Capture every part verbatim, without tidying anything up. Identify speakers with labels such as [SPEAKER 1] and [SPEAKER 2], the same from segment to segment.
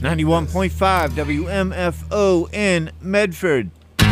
[SPEAKER 1] ninety-one point five W M F O in Medford.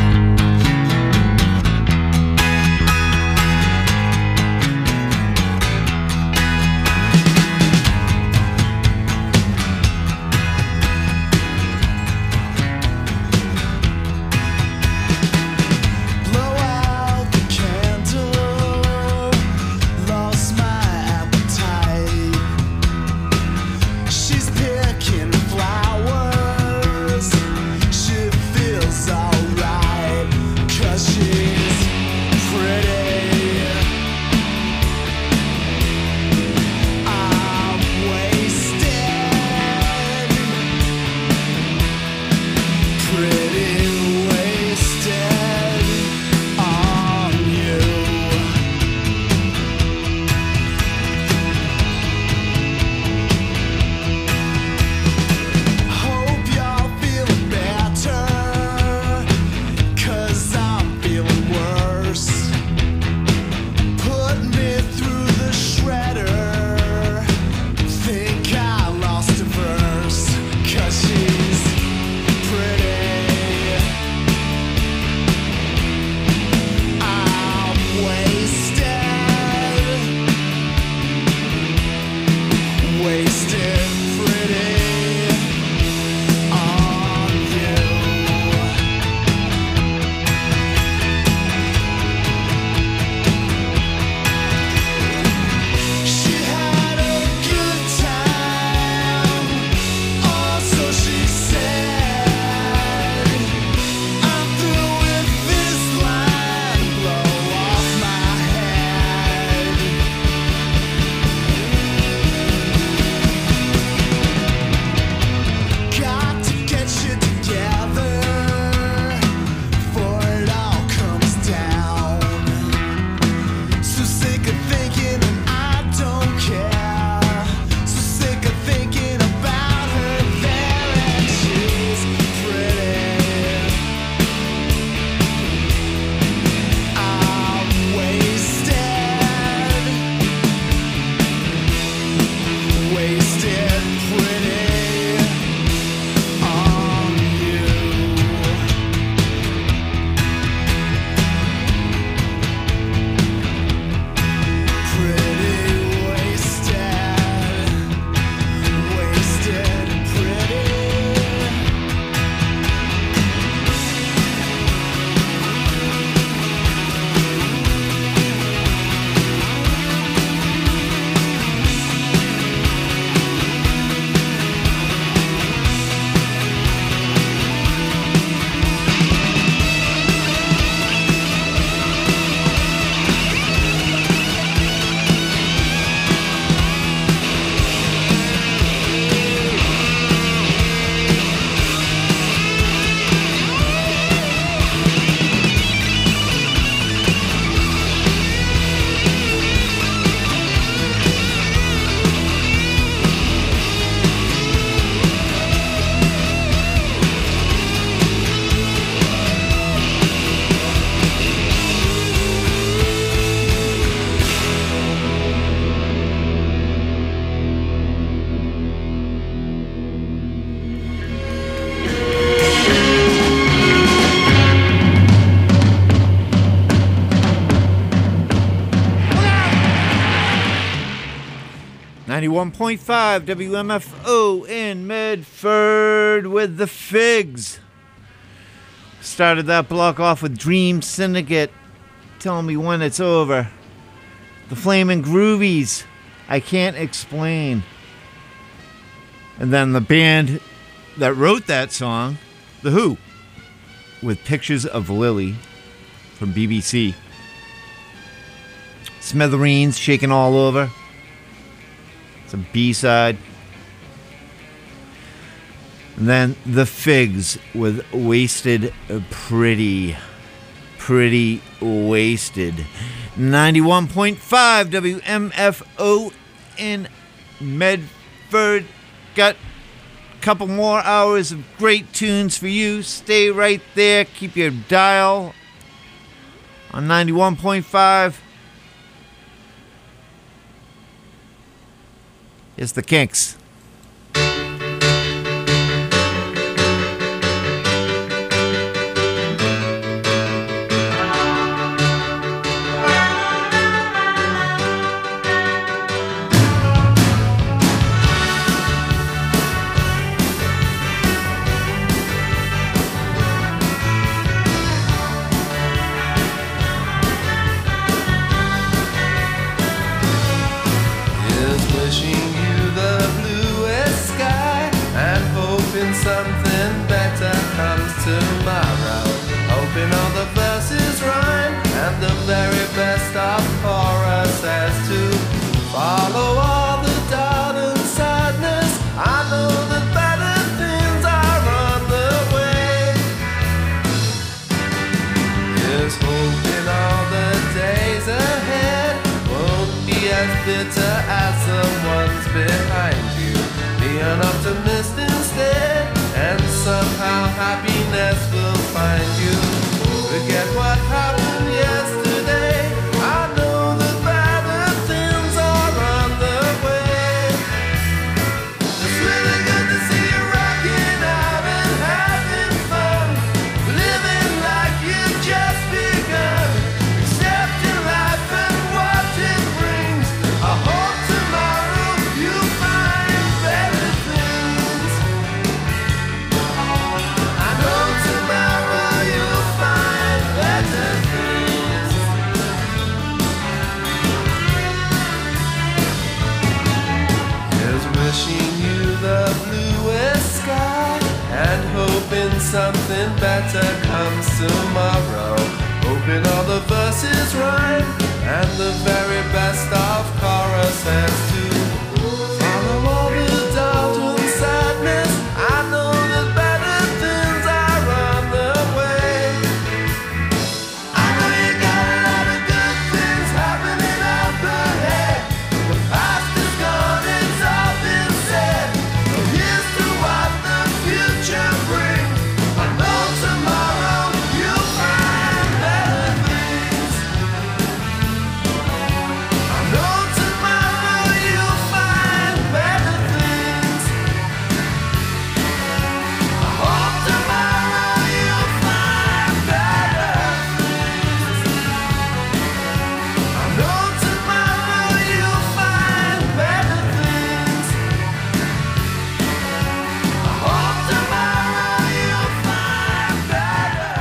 [SPEAKER 1] ninety-one point five W M F O in Medford with the Figs. Started that block off with Dream Syndicate, Tell Me When It's Over. The Flamin' Groovies, I Can't Explain. And then the band that wrote that song, The Who, with Pictures of Lily from B B C. Smithereens, Shaking All Over. It's a B-side. And then The Figs with Wasted Pretty. Pretty Wasted. ninety-one point five W M F O in Medford. Got a couple more hours of great tunes for you. Stay right there. Keep your dial on ninety-one point five. It's the Kinks.
[SPEAKER 2] an optimist instead, and somehow happiness will find you. Forget what happened yesterday. I know that better things are on the way. It's really good to see you rocking out and having fun, living like you've just begun, accepting life and what it brings. I hope tomorrow you find better things. I know tomorrow you'll find better things. Here's wishing you the bluest sky and hoping something better comes tomorrow. Hoping all the verses rhyme and the very best of choruses too. Follow all the doubt and sadness. I know that better things are on the way. I know you got a lot of good things happening up ahead. The past is gone, it's all been said. So here's to what the future brings. I know tomorrow you'll find better things. I know tomorrow you'll find better things. I hope tomorrow you'll find better things. I know tomorrow you'll find better things. I hope tomorrow you'll find better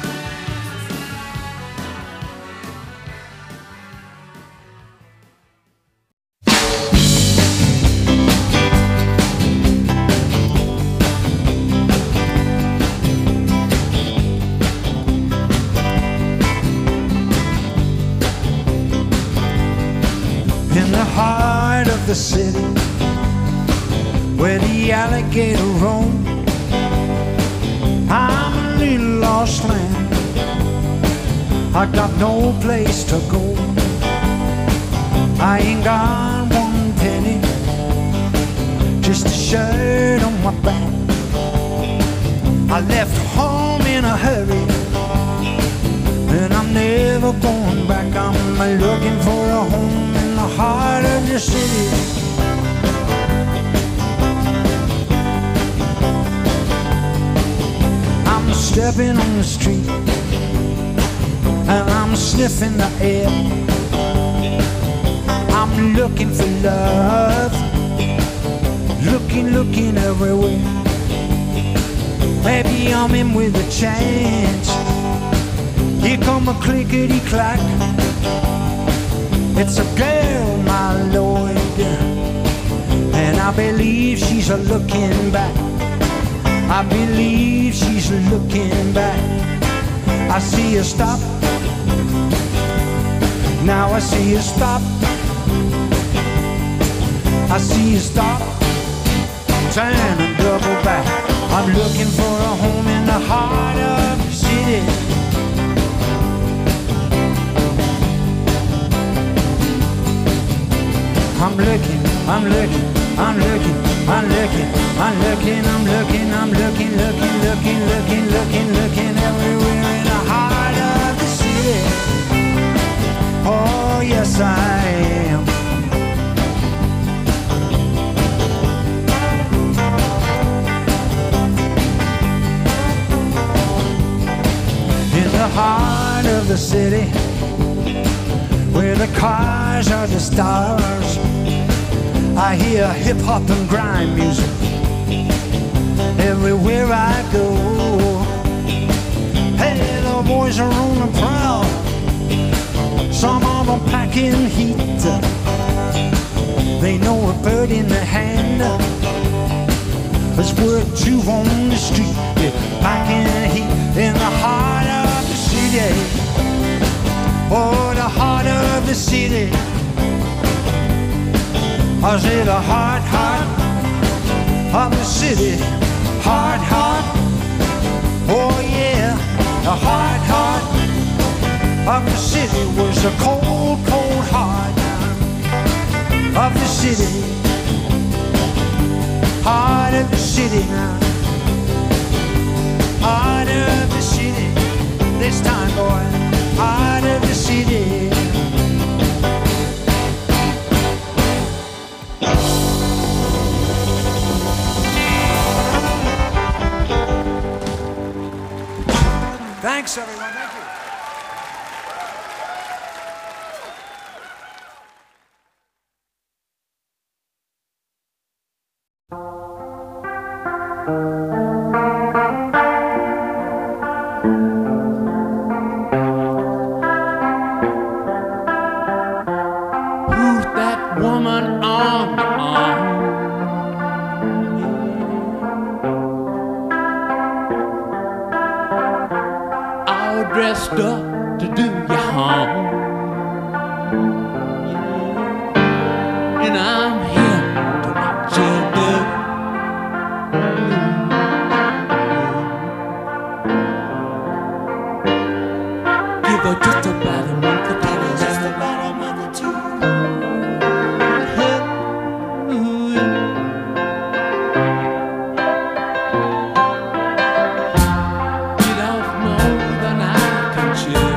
[SPEAKER 3] In the heart of the city, where the alligator roam, I'm a little lost land. I got no place to go. I ain't got one penny, just a shirt on my back. I left home in a hurry, and I'm never going back. I'm looking for a home in the heart of the city. I'm stepping on the street, and I'm sniffing the air. I'm looking for love, looking, looking everywhere. Maybe I'm in with a chance. Here come a clickety-clack. It's a girl, my lord, and I believe she's a looking back. I believe she's looking back. I see her stop. Now I see her stop. I see her stop. Turn and double back. I'm looking for a home in the heart of the city. I'm looking, I'm looking, I'm looking, I'm looking, I'm looking, I'm looking, I'm looking, looking, looking, looking, looking, looking everywhere in the heart of the city. Oh, yes, I am. In the heart of the city, where the cars are the stars, I hear hip-hop and grime music everywhere I go. Hey, the boys are on the prowl, some of them packing heat. They know a bird in the hand is worth two on the street. Yeah, packing heat in the heart of the city. Oh, the heart of the city. I say the heart, heart of the city. Heart, heart. Oh yeah, the heart, heart of the city was the cold, cold heart of the city. Heart city now. Heart of the city, this time, boy. Heart of the city. Thanks, everyone. Thank you. Who's that woman on the arm? All dressed up to do you harm. And I'm here to watch you do. Give her just about a month or two. Just about a month or two. Get off more than I can chew.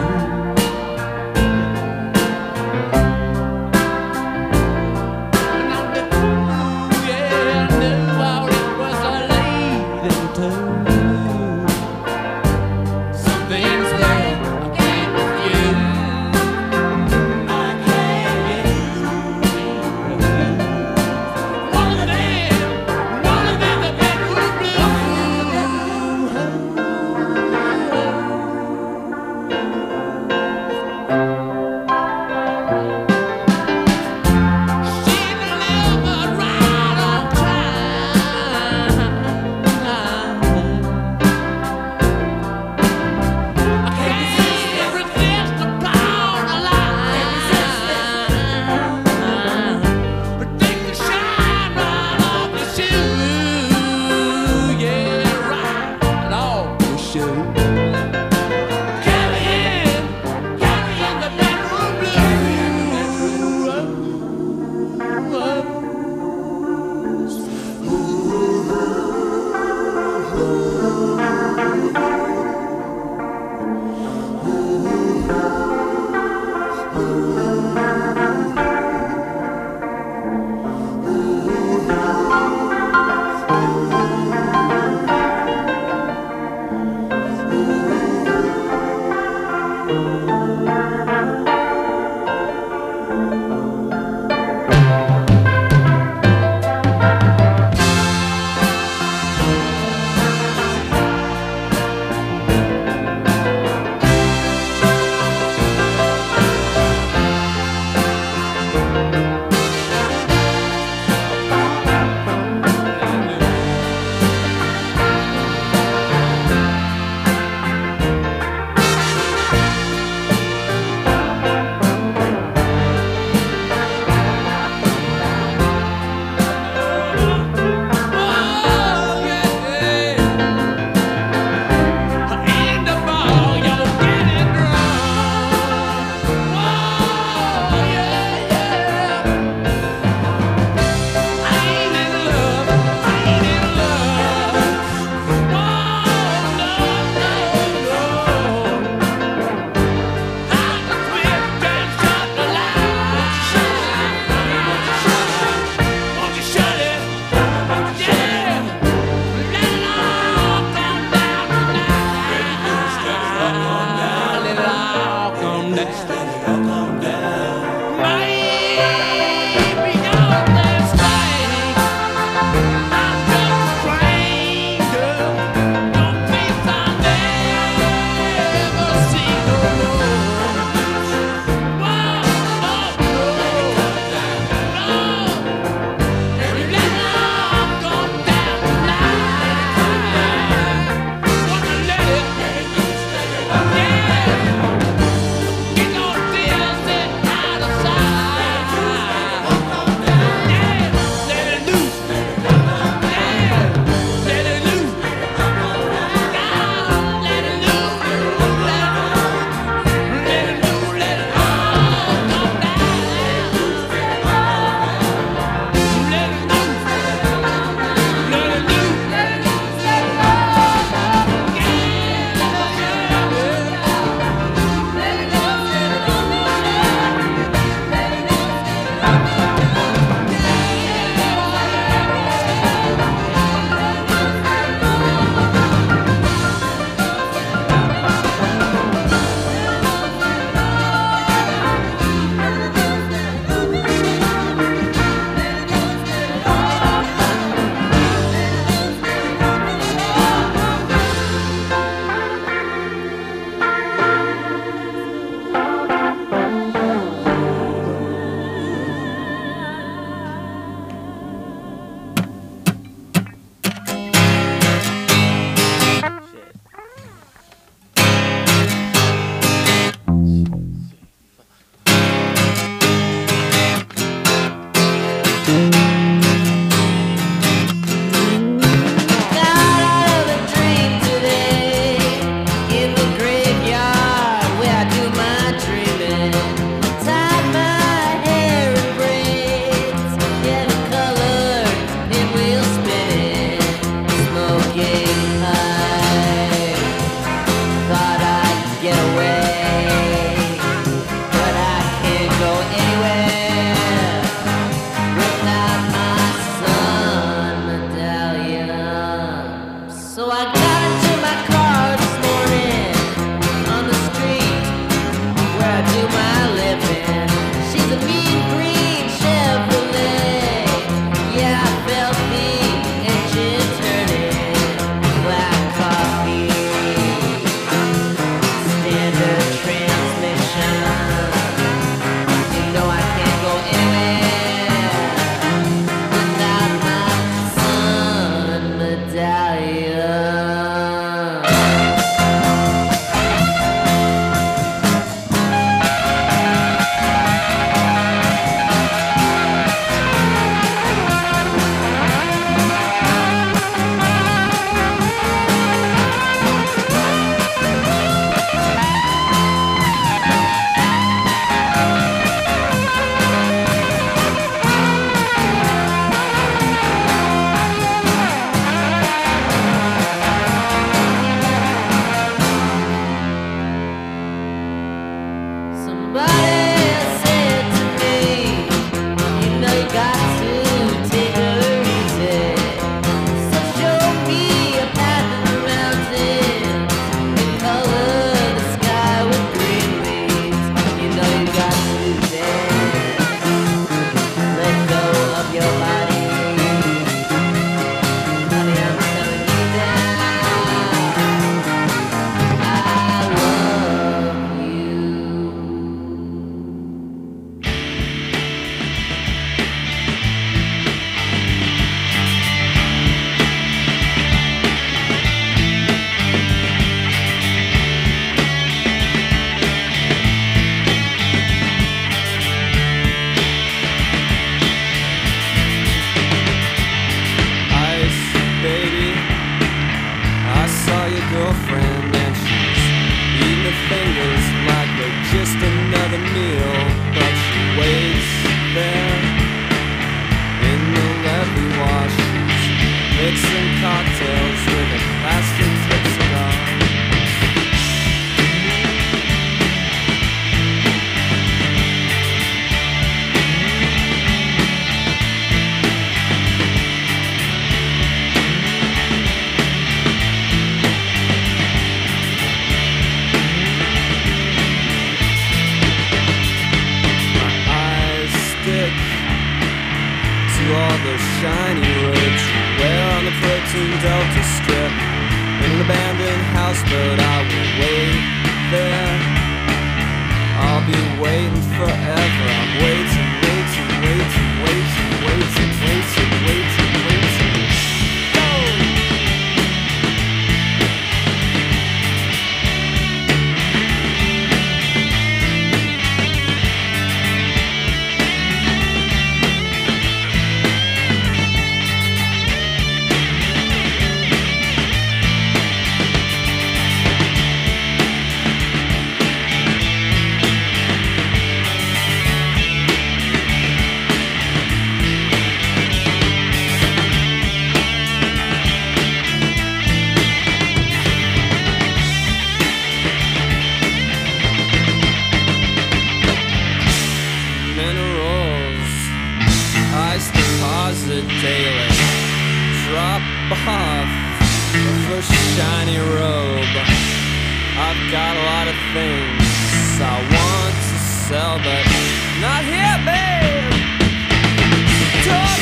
[SPEAKER 4] off the shiny robe. I've got a lot of things I want to sell, but not here, babe. Talk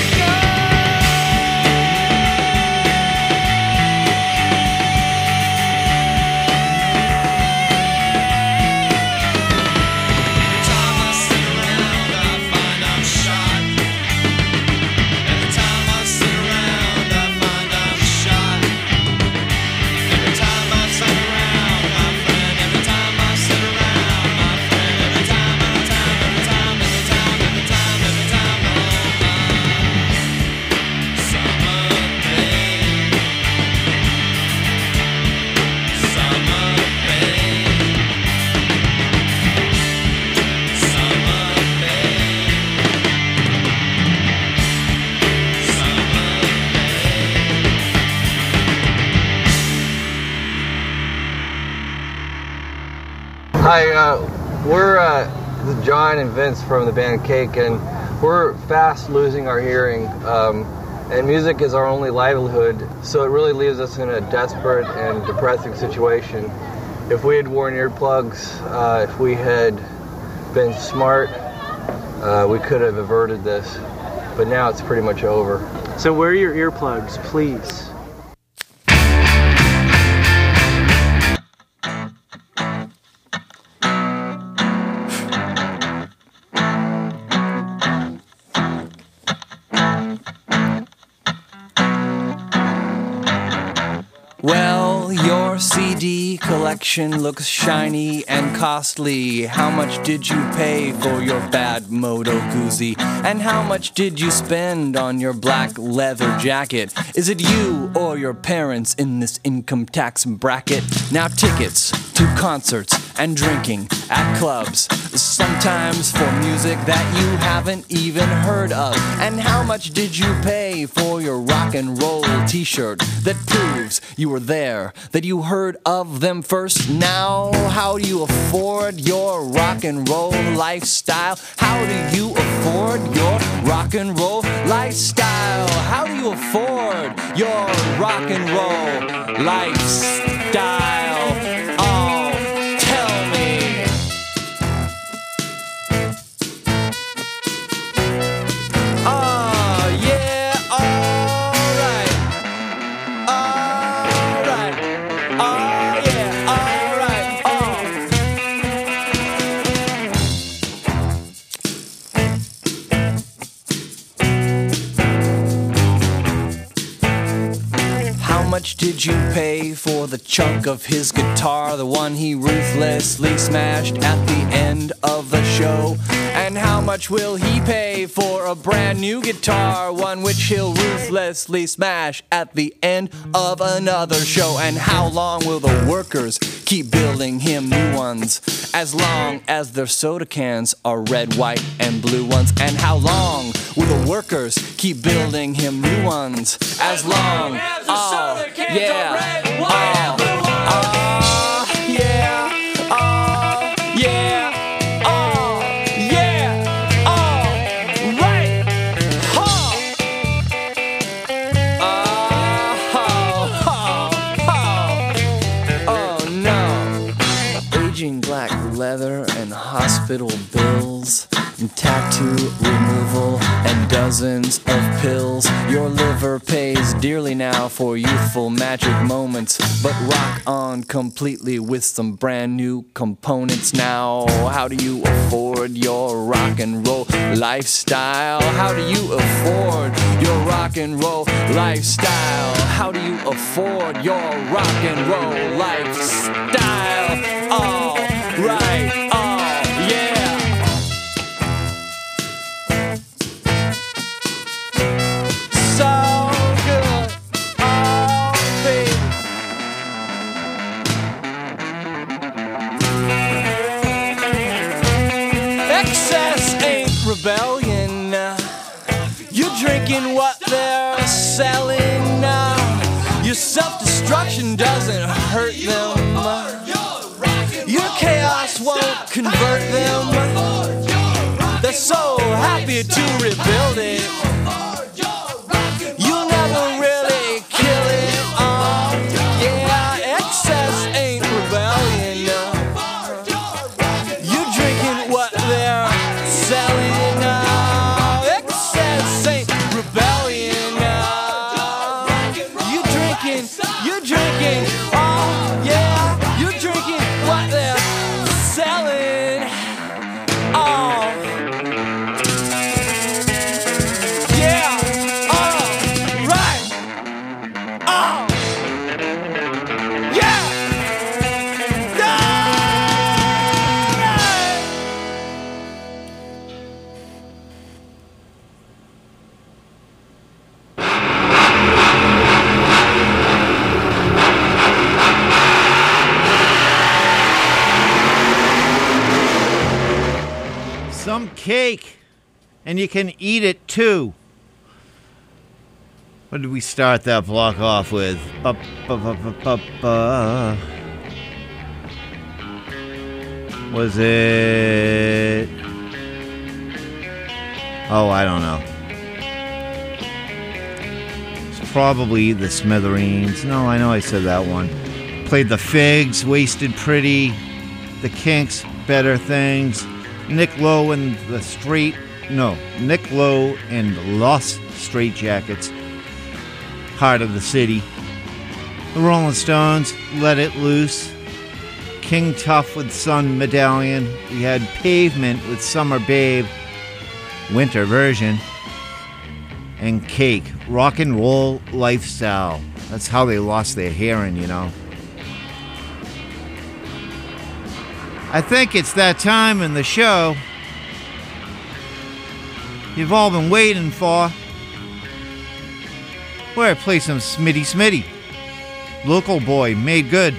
[SPEAKER 5] Hi, uh, we're uh, John and Vince from the band Cake, and we're fast losing our hearing, um, and music is our only livelihood, so it really leaves us in a desperate and depressing situation. If we had worn earplugs, uh, if we had been smart, uh, we could have averted this, but now it's pretty much over.
[SPEAKER 6] So wear your earplugs, please.
[SPEAKER 4] Well, your C D collection looks shiny and costly. How much did you pay for your bad Moto Guzzi? And how much did you spend on your black leather jacket? Is it you or your parents in this income tax bracket? Now tickets to concerts and drinking at clubs, sometimes for music that you haven't even heard of. And how much did you pay for your rock and roll t-shirt that proves you were there, that you heard of them first? Now, how do you afford your rock and roll lifestyle? How do you afford your rock and roll lifestyle? How do you afford your rock and roll lifestyle? Oh, tell me. Oh, yeah, alright. Alright. Oh, yeah, alright. Oh. How much did you pay for the chunk of his guitar, the one he ruthlessly smashed at the end of the show? And how much will he pay for a brand new guitar, one which he'll ruthlessly smash at the end of another show? And how long will the workers keep building him new ones, as long as their soda cans are red, white, and blue ones? And how long will the workers keep building him new ones, as long as the soda cans are red, white, and blue ones? Oh, yeah, oh, yeah, oh, yeah, oh, right, huh. Oh, oh, oh, oh, no. Aging black leather and hospital bills, and tattoo removal and dozens of pills. Your liver pays dearly now for youthful magic moments, but rock on completely with some brand new components. Now, how do you afford your rock and roll lifestyle? How do you afford your rock and roll lifestyle? How do you afford your rock and roll lifestyle? All right, oh, yeah. So good, oh, baby. Excess ain't rebellion. You're drinking what they're selling. Your self-destruction doesn't hurt them. Your chaos won't convert them. They're so happy to rebuild it. You'll never really kill You're drinking, oh yeah, you're drinking what they're selling. Oh, yeah, oh, right, oh, yeah,
[SPEAKER 1] Some cake, and you can eat it too. What did we start that block off with? Ba, ba, ba, ba, ba, ba. Was it? Oh, I don't know. It's probably the Smithereens. No, I know I said that one. Played the Figs, Wasted Pretty, the Kinks, Better Things. Nick Lowe and the Straight, no, Nick Lowe and Lost Straitjackets, Heart of the City. The Rolling Stones, Let It Loose. King Tuff with Sun Medallion. We had Pavement with Summer Babe, winter version. And Cake, Rock and Roll Lifestyle. That's how they lost their hearing, you know. I think it's that time in the show you've all been waiting for, where I play some Smitty Smitty. Local boy, made good.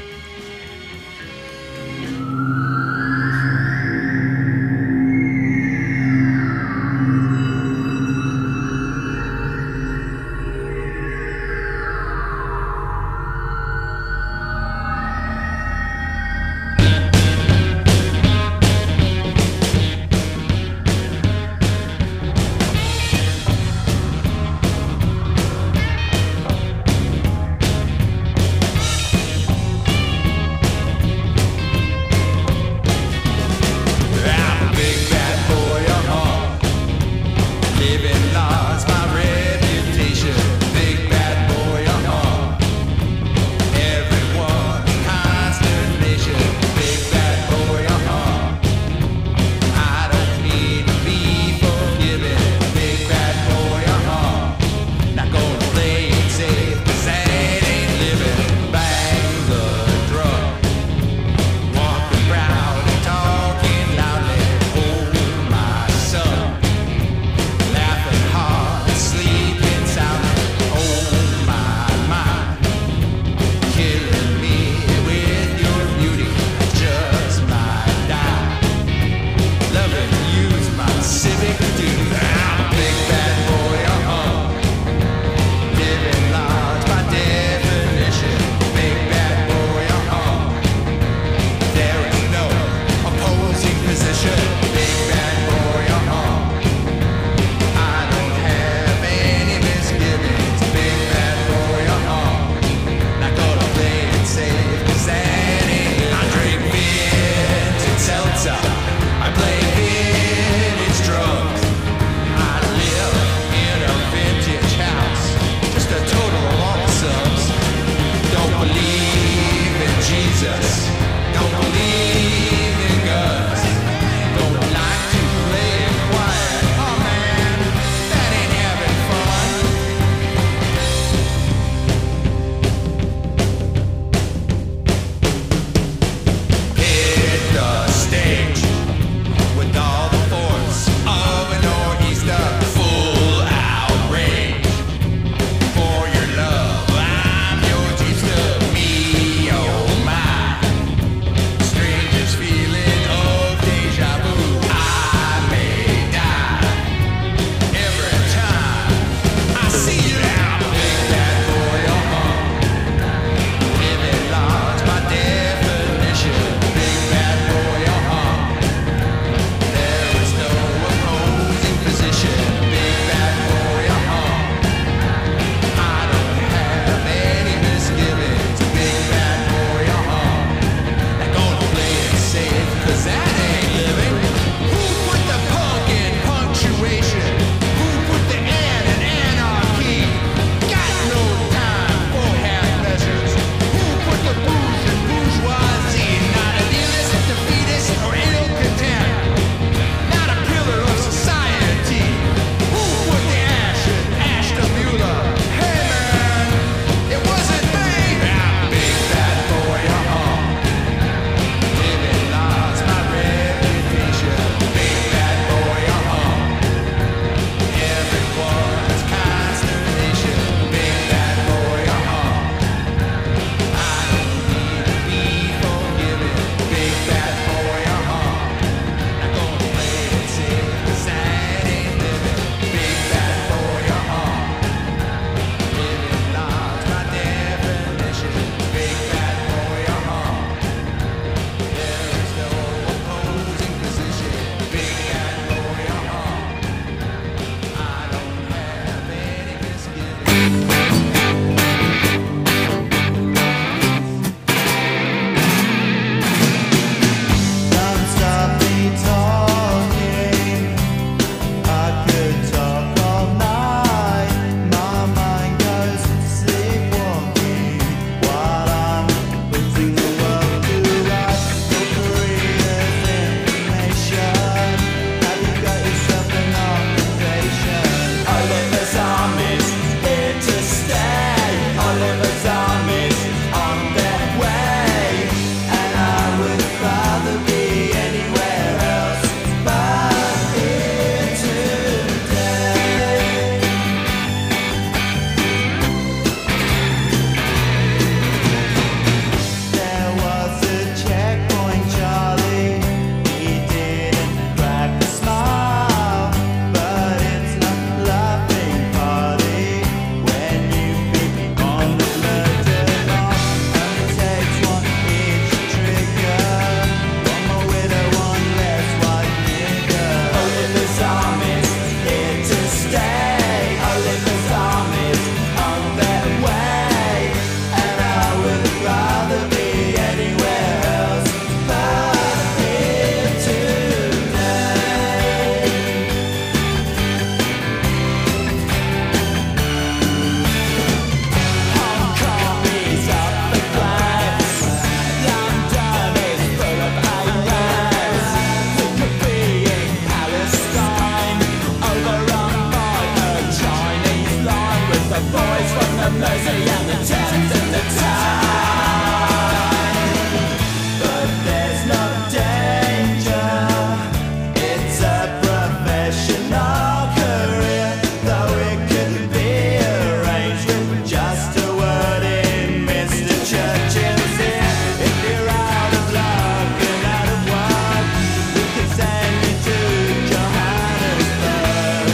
[SPEAKER 7] and the test and the time. But there's no danger. It's a professional career, though it could be arranged with just a word in Mister Churchill's ear. If you're out of luck and out of work, we can send you to Johannesburg.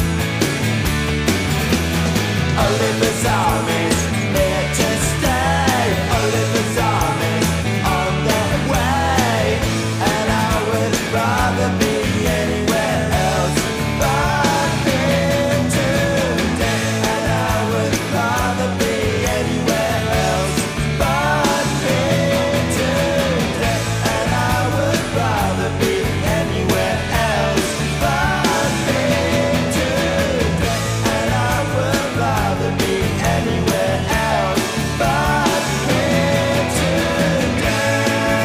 [SPEAKER 7] Olympus Army's here to stay. Olympus Army's on their way, and I would rather be anywhere else but here today. And I would rather be anywhere else but here today. And I would rather be anywhere else but here today. And I would rather be anywhere else but here today.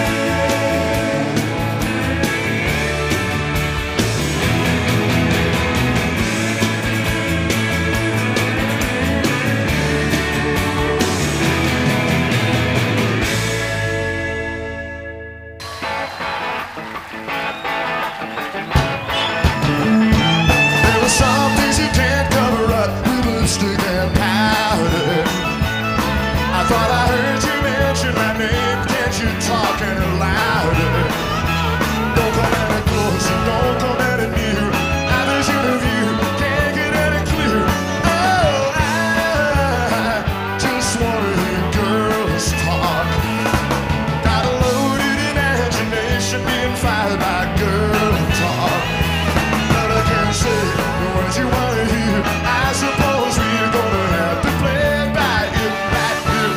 [SPEAKER 8] There were some things you can't cover up with lipstick and powder. I thought I heard you mention my name. Can't you talk any louder? Don't come any closer, don't come any nearer. Now this interview can't get any clearer. Oh, I just wanna hear girls talk. Got a loaded imagination being fired by girl talk. But I can't say the words you wanna hear. I suppose we're gonna have to play it by ear, by ear.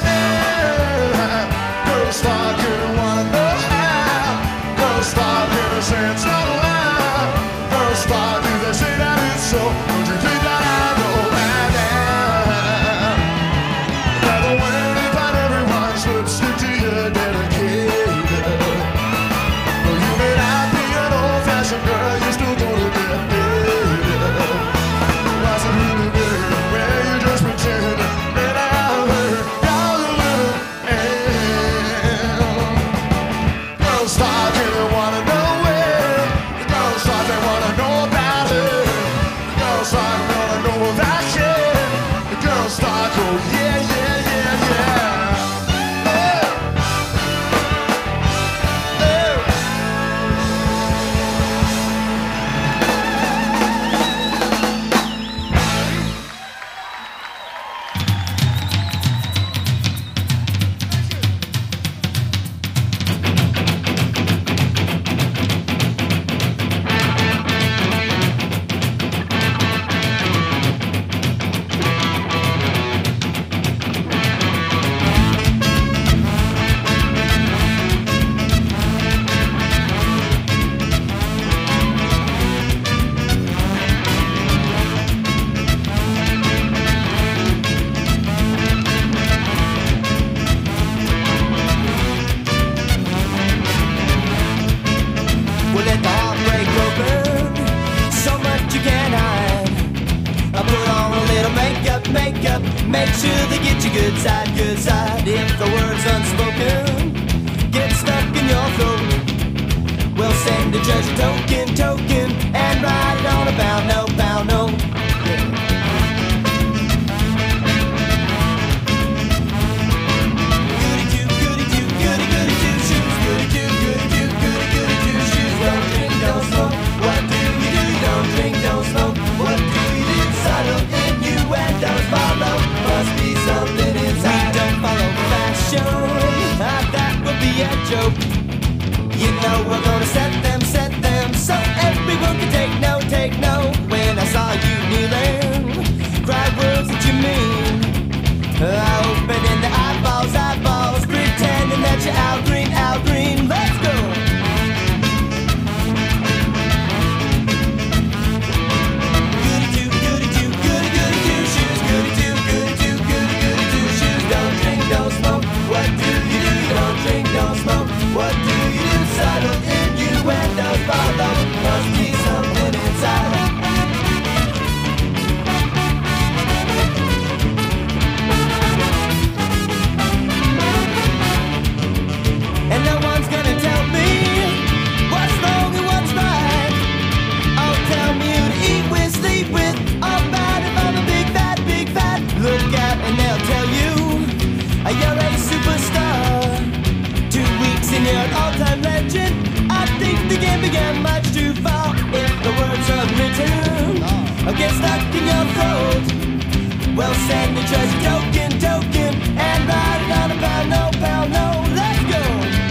[SPEAKER 8] Girls talking, wanna know how. Girls talking, they say it's not allowed. Girls talking, they say that it's so. Don't you think that I know by now? Never worry about everyone's lipstick to your dedicated. Well, you may not be an old-fashioned girl, you're still gonna get dated. Was it really good? Well, you just pretended. And I heard y'all a little and girls talking, they wanna know where. The girls talk, they wanna know about her. The girls talk, they wanna know about shit. The girls talk, oh yeah, yeah, yeah, yeah. Oh. Oh.
[SPEAKER 7] We'll let the heart break open. So much you can't hide. I put on a little makeup, makeup. Make sure they get you good side, good side. If the words unspoken get stuck in your throat, we'll send a treasure token, token, and write it on a bound note, bound note. Goody two, goody two, goody goody two shoes. Goody two, goody two, goody goody two shoes. Don't drink, don't smoke. What do you do? Don't drink, don't smoke. What do you do? Subtle innuendos follow. Must be something inside. We don't follow fashion. Ah, that would be a joke. You know we're gonna set them, set them, so everyone can take no, take no. When You're a superstar. Two weeks and you're an all-time legend. I think the game began much too far. If the words are written, I get stuck in your throat. Well, send the treasure token, token, and write it on a pound, no, pound, no. Let's go.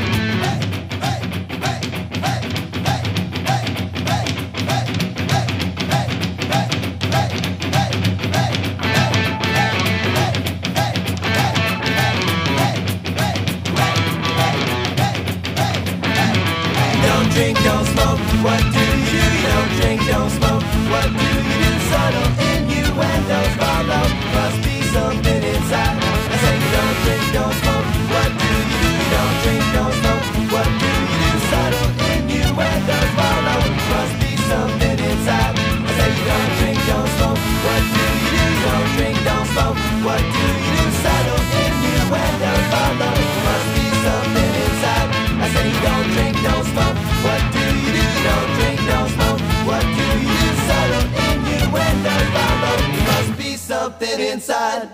[SPEAKER 7] Don't drink, don't smoke, what do you do? You don't drink, don't smoke, what do you do? Subtle innuendos follow, must be something inside. I say you don't drink, don't smoke, what do you do? You don't drink, don't smoke, what do you do? Subtle innuendos follow, must be something inside. I say you don't drink, don't smoke, what do you do? You don't drink, don't smoke, what do you do? Subtle innuendos follow, must be something inside. I say you don't drink, don't smoke, what do you do? You don't drink, don't smoke, what do you do? Subtle innuendos follow, must be something inside.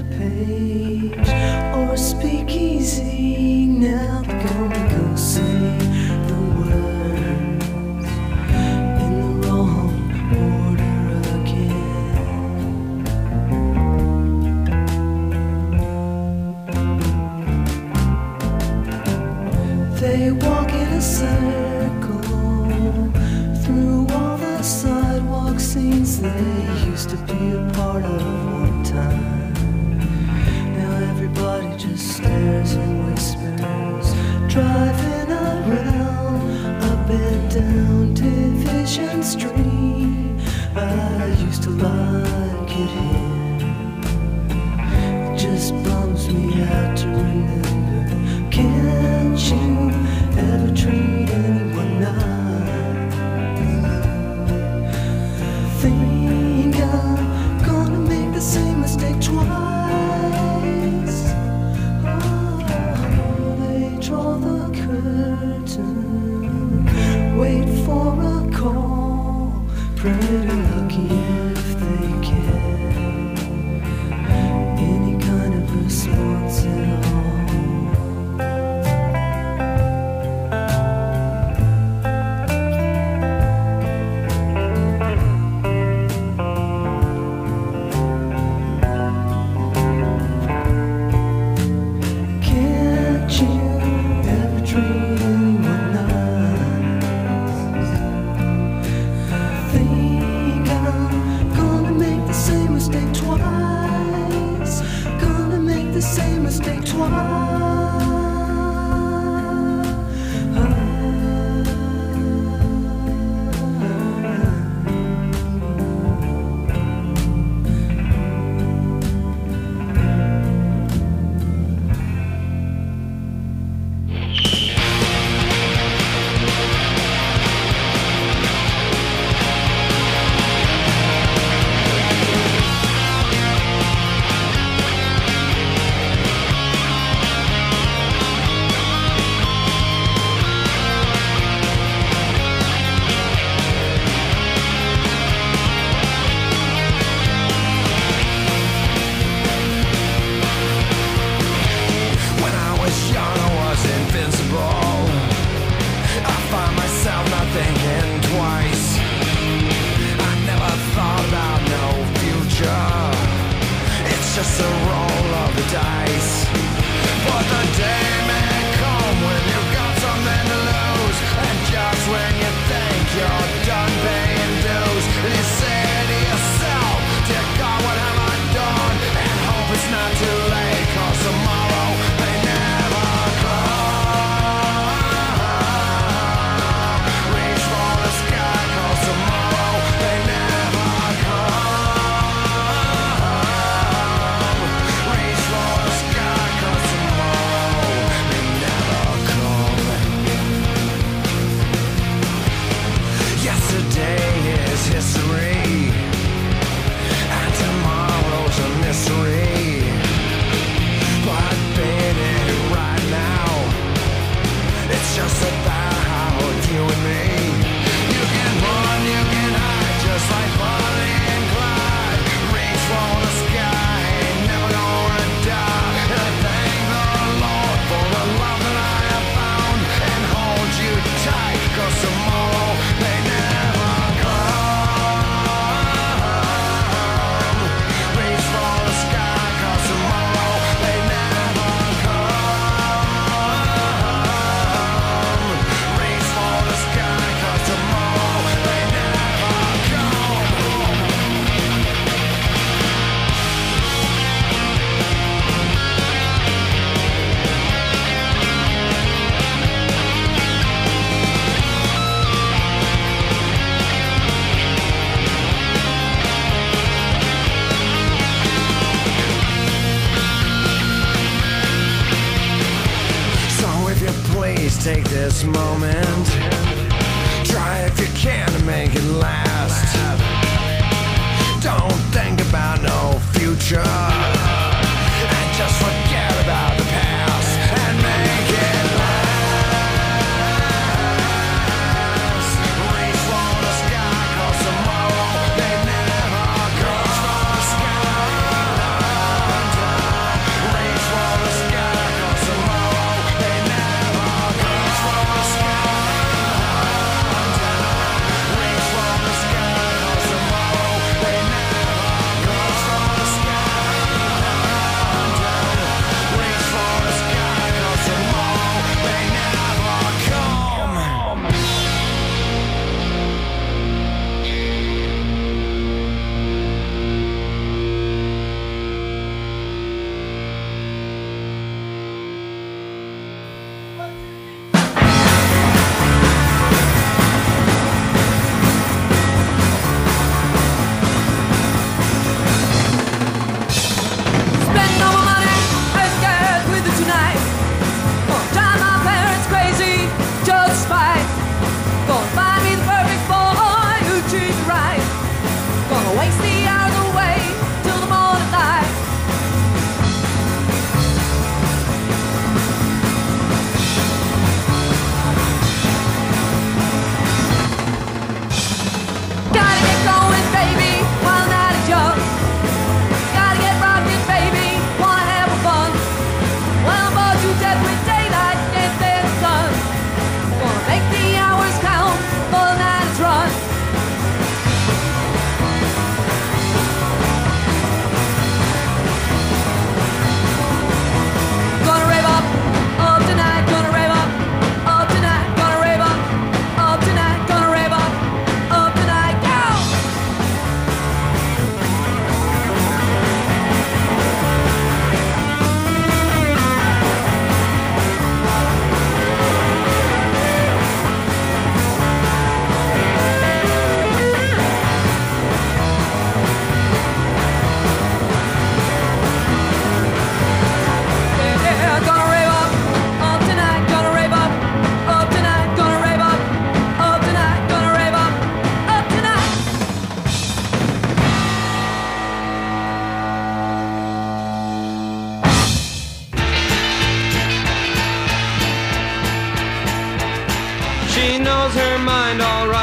[SPEAKER 7] a page or a speakeasy. Now they're gonna go say the words in the wrong order again. They walk in a circle through all the sidewalk scenes they used to be a part of one time. Now everybody just stares and whispers, driving around up and down Division Street. I used to like it here. It just bums me out to remember. Can't you ever treat anyone nice? Think I'm gonna make the same mistake twice. Oh, they draw the curtain, wait for a call, pretty lucky if they can. Any kind of response at all.
[SPEAKER 9] Take this moment, try if you can to make it last. Don't think about no future, and just forget about the past and make it last. Reach for the sky, 'cause tomorrow they never come. Reach for the sky.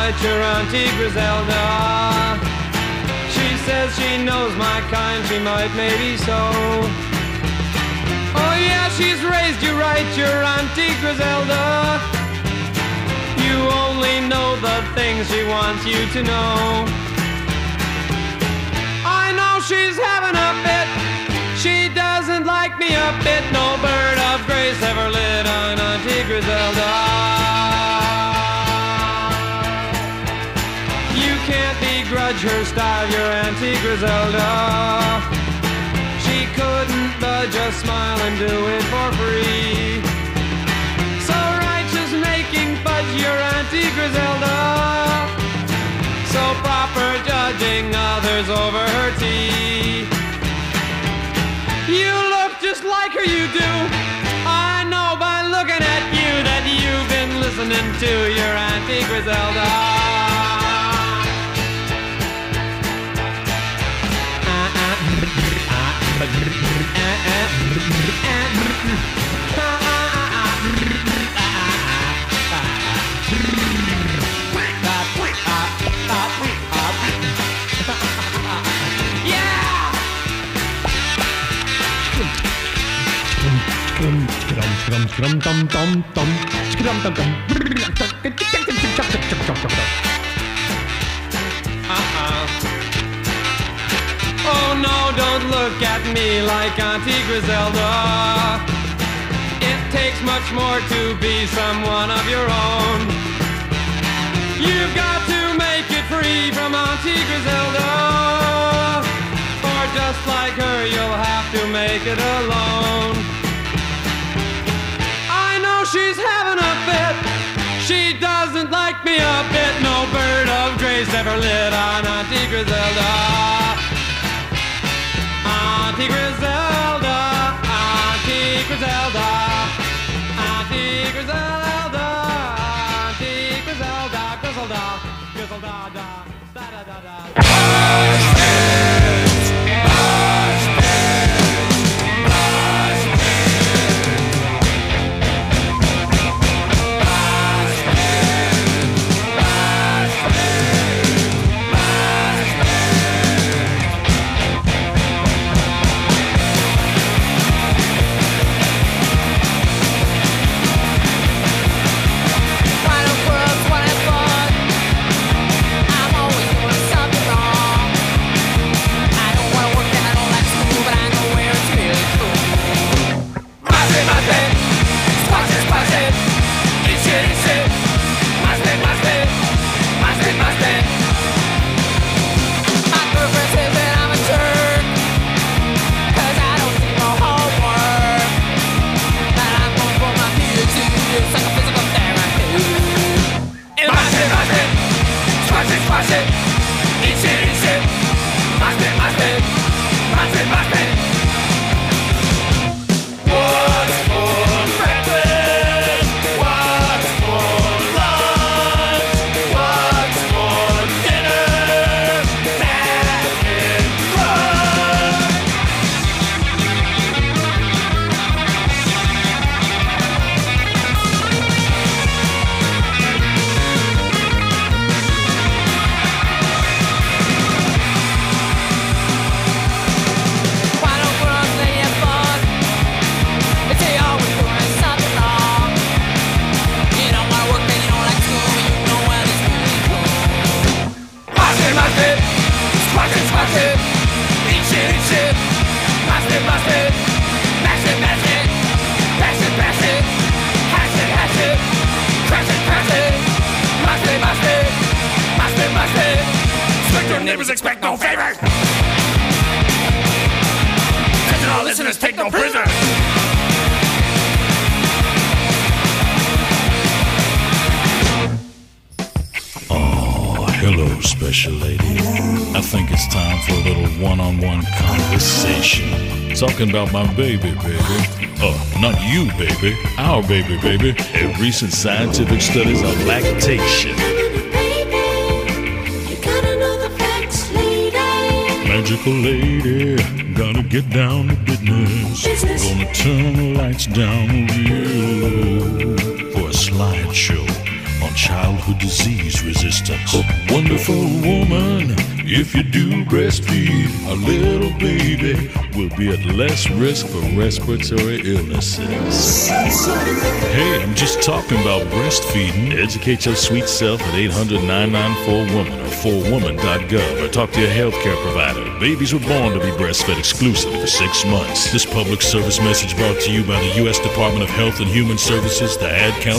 [SPEAKER 10] right, your Auntie Griselda. She says she knows my kind, she might, maybe so. Oh yeah, she's raised you right, your Auntie Griselda. You only know the things she wants you to know. I know she's having a fit. She doesn't like me a bit. No bird of grace ever lit on Auntie Griselda. You can't begrudge her style, your Auntie Griselda. She couldn't budge a smile and do it for free. So righteous making fudge, your Auntie Griselda. So proper judging others over her tea. You look just like her, you do. I know by looking at you that you've been listening to your Auntie Griselda. Oh no, don't look at me like Auntie Griselda. It takes much more to be someone of your own. You've got to make it free from Auntie Griselda, or just like her, you'll have to make it alone. I know she's having a fit. She doesn't like me a bit. No bird of grace ever lit on Auntie Griselda. Auntie Griselda, Auntie Griselda, Auntie Griselda, Auntie Griselda, Griselda, Griselda, da da da da.
[SPEAKER 8] Neighbors expect no favors. Attention all listeners, take no prisoners.
[SPEAKER 11] Oh, hello, special lady. I think it's time for a little one-on-one conversation. Talking about my baby, baby. Oh, not you, baby. Our baby, baby. And recent scientific studies of lactation. Magical lady, gotta get down to business. business. Gonna turn the lights down real low for a slideshow on childhood disease resistance. Wonderful woman, if you do breastfeed, a little baby will be at less risk for respiratory illnesses. Hey, I'm just talking about breastfeeding. Educate your sweet self at eight hundred, nine nine four, woman or four woman dot gov, or talk to your healthcare provider. Babies were born to be breastfed exclusively for six months. This public service message brought to you by the U S Department of Health and Human Services, the Ad Council.